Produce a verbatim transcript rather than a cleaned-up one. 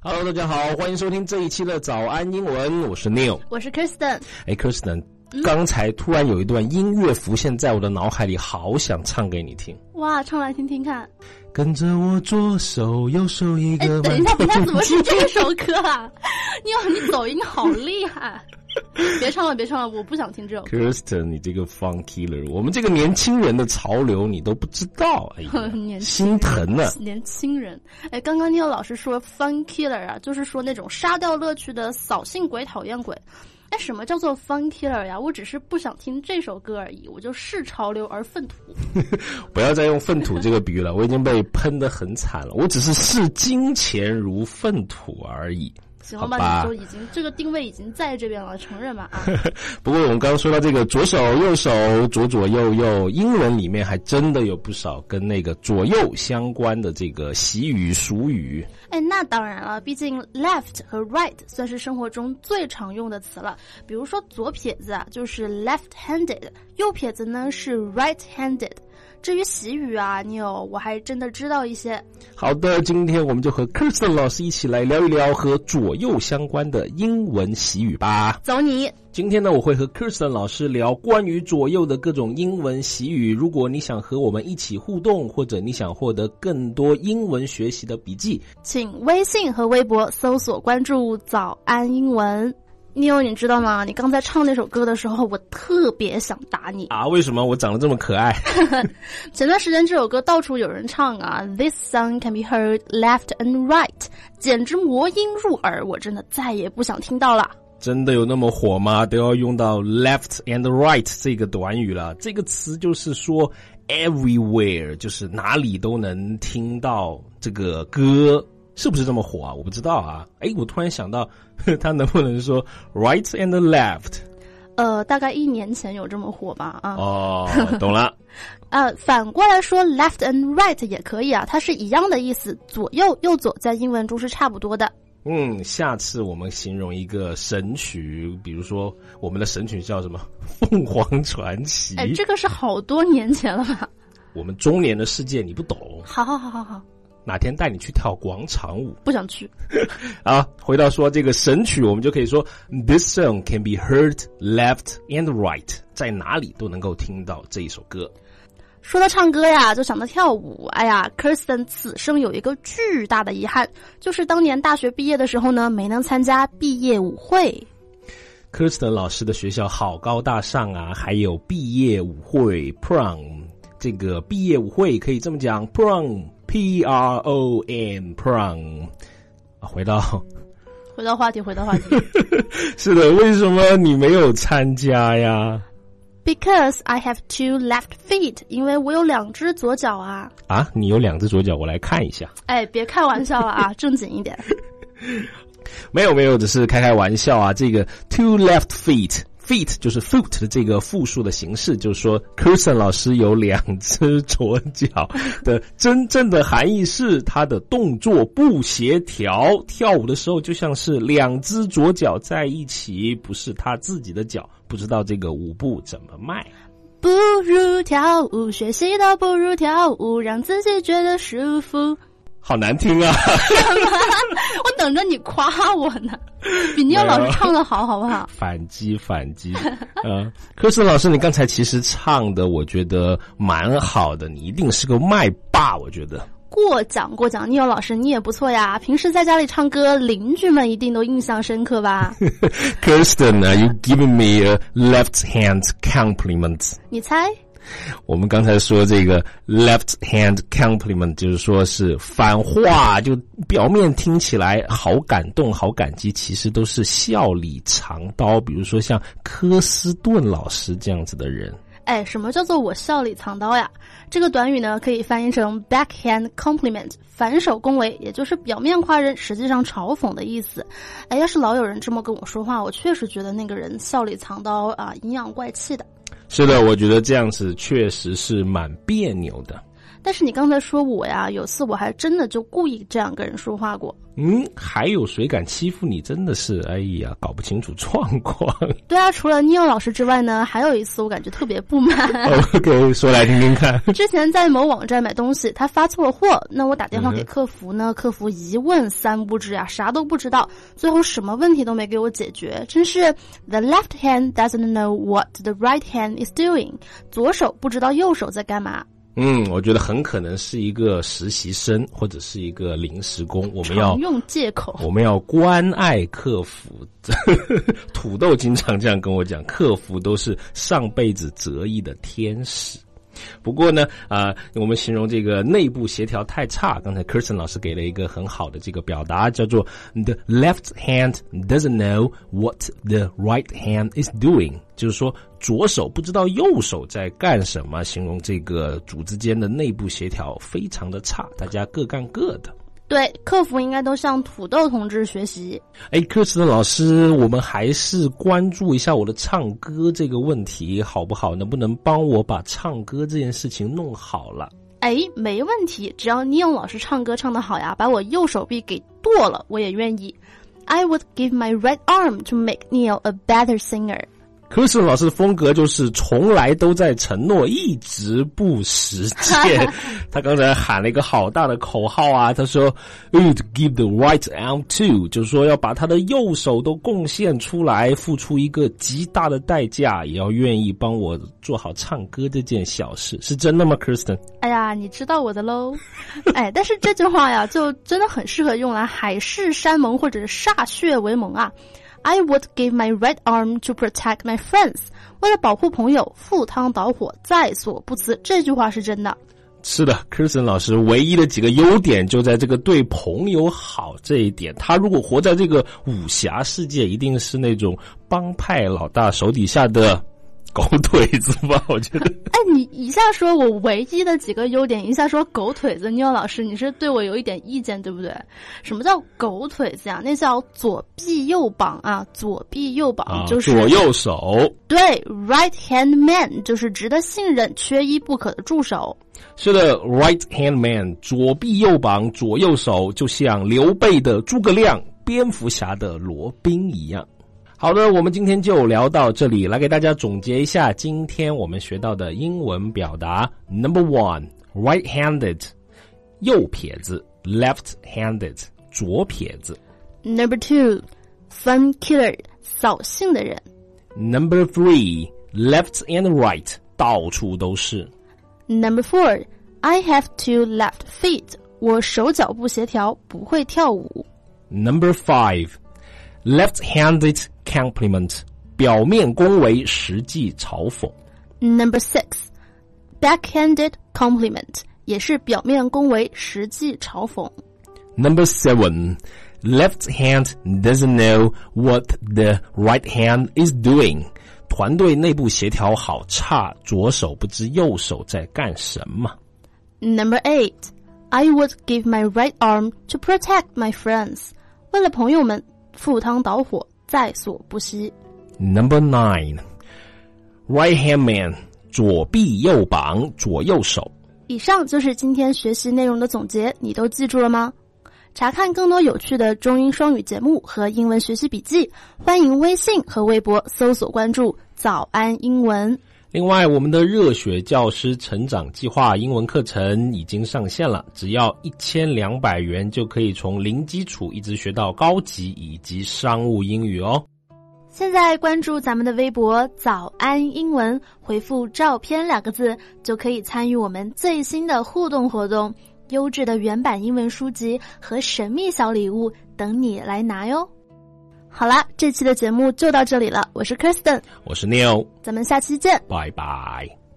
Hello， 大家好，欢迎收听这一期的早安英文，我是 Neil， 我是 Kirsten。 哎 ，Kirsten，嗯，刚才突然有一段音乐浮现在我的脑海里，好想唱给你听。 哇，唱来听听看。 跟着我左手右手一个。 哎，等一下，等一下，怎么是这首歌啊？你有你走音好厉害。别唱了，别唱了，我不想听这首歌。 Kirsten， 你这个 fun killer， 我们这个年轻人的潮流你都不知道，哎呀，心疼啊！ 年轻人，哎，刚刚Neil老师说 fun killer 啊，就是说那种杀掉乐趣的扫兴鬼、讨厌鬼。哎，什么叫做 fun killer 呀？我只是不想听这首歌而已，我就视潮流而粪土。 不要再用粪土这个比喻了，我已经被喷得很惨了。我只是视金钱如粪土而已。 行了吧，你就已经这个定位已经在这边了，承认嘛啊。 不过我们刚刚说到这个左手右手左左右右，英文里面还真的有不少跟那个左右相关的这个习语俗语。 哎，那当然了，毕竟 left 和 right 算是生活中最常用的词了。比如说左撇子啊，就是 left-handed， 右撇子呢是 right-handed。至于习语啊，你有我还真的知道一些。 好的，今天我们就和 Kirsten 老师一起来聊一聊和左右相关的英文习语吧。 走你。 今天呢，我会和 Kirsten 老师聊关于左右的各种英文习语。如果你想和我们一起互动，或者你想获得更多英文学习的笔记， 请微信和微博搜索关注早安英文。Neil，你知道吗？你刚才唱那首歌的时候，我特别想打你啊！为什么？我长得这么可爱？ 前段时间这首歌到处有人唱啊 ，This song can be heard left and right， 简直魔音入耳，我真的再也不想听到了。 真的有那么火吗？都要用到 left and right 这个短语了。这个词就是说 everywhere， 就是哪里都能听到这个歌。是不是这么火啊？我不知道啊。诶，我突然想到，他能不能说 right and left？ 呃，大概一年前有这么火吧啊。 哦，懂了。 呃，反过来说 left and right 也可以啊，它是一样的意思，左右右左在英文中是差不多的。 嗯，下次我们形容一个神曲，比如说我们的神曲叫什么？凤凰传奇。 哎，这个是好多年前了吧？ 我们中年的世界你不懂。 好好好好好。 哪天带你去跳广场舞？ 不想去。 啊，回到说这个神曲，我们就可以说 This song can be heard left and right， 在哪里都能够听到这一首歌。 说到唱歌呀，就想到跳舞。哎呀 Kirsten 此生有一个巨大的遗憾，就是当年大学毕业的时候呢，没能参加毕业舞会。 Kirsten 老师的学校好高大上啊，还有毕业舞会 prom， 这个毕业舞会可以这么讲 prom。P R O M prom， 回到回到话题，回到话题。 是的，为什么你没有参加呀？ Because I have two left feet， 因为我有两只左脚啊。啊， 你有两只左脚，我来看一下。 哎，别开玩笑了啊，正经一点。 没有没有，只是开开玩笑啊。这个 two left feet。feet 就是 foot 的这个复数的形式，就是说 Kirsten 老师有两只左脚的真正的含义是他的动作不协调，跳舞的时候就像是两只左脚在一起，不是他自己的脚，不知道这个舞步怎么迈。 不如跳舞，学习到不如跳舞，让自己觉得舒服。 好难听啊！ 我等着你夸我呢，比Neil老师唱的好，好不好？ 反击反击。呃，科斯老师，你刚才其实唱的，我觉得蛮好的，你一定是个麦霸，我觉得。 过奖过奖，Neil老师你也不错呀，平时在家里唱歌，邻居们一定都印象深刻吧 ？Kirsten, uh, you giving me a left hand compliment. 你猜？ 我们刚才说这个 left hand compliment 就是说是反话，就表面听起来好感动好感激，其实都是笑里藏刀，比如说像科斯顿老师这样子的人。 哎，什么叫做我笑里藏刀呀？这个短语呢可以翻译成 backhand compliment， 反手恭维，也就是表面夸人实际上嘲讽的意思。哎，要是老有人这么跟我说话，我确实觉得那个人笑里藏刀啊，阴阳怪气的。 是的，我觉得这样子确实是蛮别扭的。 但是你刚才说我呀，有次我还真的就故意这样跟人说话过。 嗯，还有谁敢欺负你？真的是，哎呀，搞不清楚状况。 对啊，除了 Neil 老师之外呢，还有一次我感觉特别不满。 OK， 说来听听看。 之前在某网站买东西，他发错了货，那我打电话给客服呢，嗯、客服一问三不知啊，啥都不知道，最后什么问题都没给我解决，真是 The left hand doesn't know what the right hand is doing， 左手不知道右手在干嘛。 嗯，我觉得很可能是一个实习生或者是一个临时工，我们要常用借口， 我们要关爱客服。土豆经常这样跟我讲，客服都是上辈子折翼的天使。不过呢，啊、呃，我们形容这个内部协调太差，刚才 Kirsten 老师给了一个很好的这个表达，叫做 The left hand doesn't know what the right hand is doing， 就是说左手不知道右手在干什么，形容这个组之间的内部协调非常的差，大家各干各的。 对，客服应该都向土豆同志学习。 哎，克斯特老师，我们还是关注一下我的唱歌这个问题好不好？能不能帮我把唱歌这件事情弄好了？ 哎，没问题，只要Neil老师唱歌唱得好呀，把我右手臂给剁了，我也愿意。I would give my right arm to make Neil a better singer。 科斯老师的风格就是从来都在承诺，一直不实践。他刚才喊了一个好大的口号啊，他说 would give the right arm to， 就是说要把他的右手都贡献出来，付出一个极大的代价，也要愿意帮我做好唱歌这件小事。是真的吗 Kirsten？ 哎呀，你知道我的喽。哎，但是这句话呀，就真的很适合用来海誓山盟或者歃血为盟啊。I would give my right arm to protect my friends。 为了保护朋友，赴汤蹈火，在所不辞。这句话是真的。 是的， Kirsten 老师唯一的几个优点就在这个对朋友好这一点。他如果活在这个武侠世界，一定是那种帮派老大手底下的狗腿子吧，我觉得。 哎，你一下说我唯一的几个优点，一下说狗腿子，Neil老师，你是对我有一点意见，对不对？什么叫狗腿子呀？那叫左臂右膀啊，左臂右膀就是、 啊、左右手。 对 ，right hand man 就是值得信任、缺一不可的助手。 是的 ，right hand man， 左臂右膀，左右手，就像刘备的诸葛亮、蝙蝠侠的罗宾一样。好的，我们今天就聊到这里，来给大家总结一下今天我们学到的英文表达。Number one， right-handed， 右撇子 ；left-handed， 左撇子。 Number two， fun killer， 扫兴的人。 Number three， left and right， 到处都是。 Number four， I have two left feet， 我手脚不协调，不会跳舞。 Number five，left-handed compliment， 表面恭维，实际嘲讽。 Number six， backhanded compliment， 也是表面恭维，实际嘲讽。 Number seven， left hand doesn't know what the right hand is doing， 团队内部协调好差，左手不知右手在干什么。 Number eight， I would give my right arm to protect my friends， 为了朋友们赴汤蹈火，在所不惜。 Number nine， right hand man， 左臂右膀，左右手。 以上就是今天学习内容的总结，你都记住了吗？查看更多有趣的中英双语节目和英文学习笔记，欢迎微信和微博搜索关注早安英文。 另外，我们的热血教师成长计划英文课程已经上线了，只要一千两百元就可以从零基础一直学到高级以及商务英语哦。 现在关注咱们的微博早安英文，回复照片两个字就可以参与我们最新的互动活动，优质的原版英文书籍和神秘小礼物等你来拿哟。好啦，这期的节目就到这里了，我是 Kirsten， 我是 Neil， 咱们下期见， 拜拜。